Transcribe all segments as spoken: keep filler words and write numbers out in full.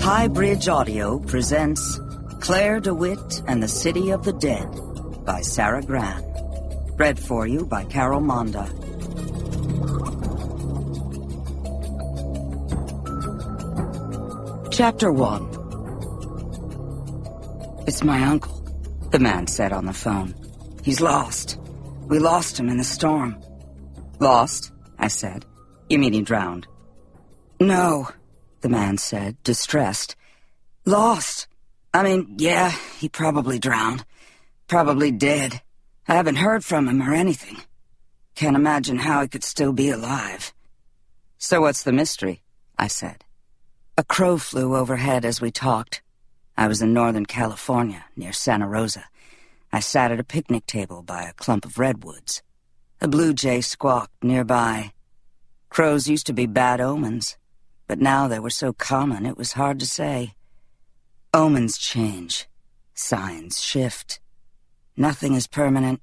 High Bridge Audio presents Claire DeWitt and the City of the Dead by Sarah Gran. Read for you by Carol Monda. Chapter one. It's my uncle, the man said on the phone. He's lost. We lost him in the storm. Lost? I said. You mean he drowned? No, the man said, distressed. Lost. I mean, yeah, he probably drowned. Probably dead. I haven't heard from him or anything. Can't imagine how he could still be alive. So what's the mystery? I said. A crow flew overhead as we talked. I was in Northern California, near Santa Rosa. I sat at a picnic table by a clump of redwoods. A blue jay squawked nearby. Crows used to be bad omens, but now they were so common it was hard to say. Omens change. Signs shift. Nothing is permanent.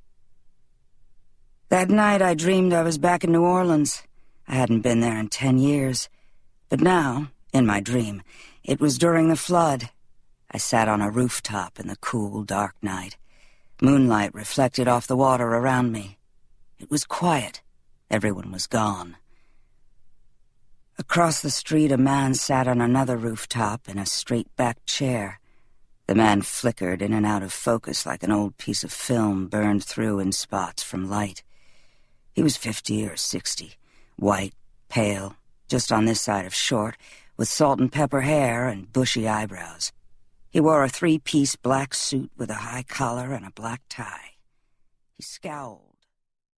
That night I dreamed I was back in New Orleans. I hadn't been there in ten years. But now, in my dream, it was during the flood. I sat on a rooftop in the cool, dark night. Moonlight reflected off the water around me. It was quiet. Everyone was gone. Across the street, a man sat on another rooftop in a straight-backed chair. The man flickered in and out of focus like an old piece of film burned through in spots from light. He was fifty or sixty, white, pale, just on this side of short, with salt and pepper hair and bushy eyebrows. He wore a three-piece black suit with a high collar and a black tie. He scowled.